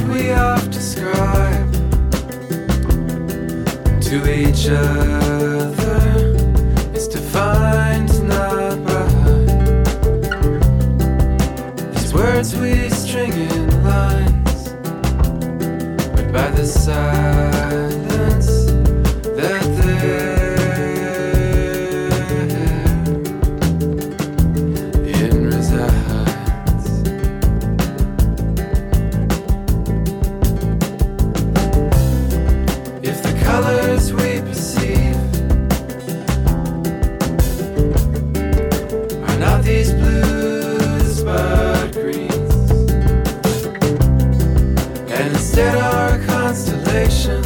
we oft describe to each other is defined not by these words we string in lines, but by the silence that therein resides. If the colors we perceive are not these blues but greens, and instead are constellations